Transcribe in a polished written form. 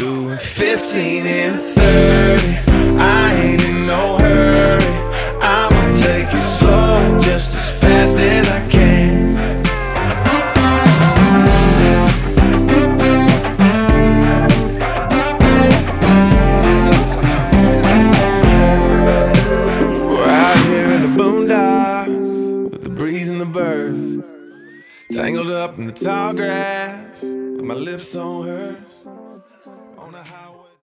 doing 15 and 30. I ain't in no hurry. I'ma take it slow, just as fast as I can. We're out here in the boondocks with the breeze and the birds, tangled up in the tall grass with my lips on hers.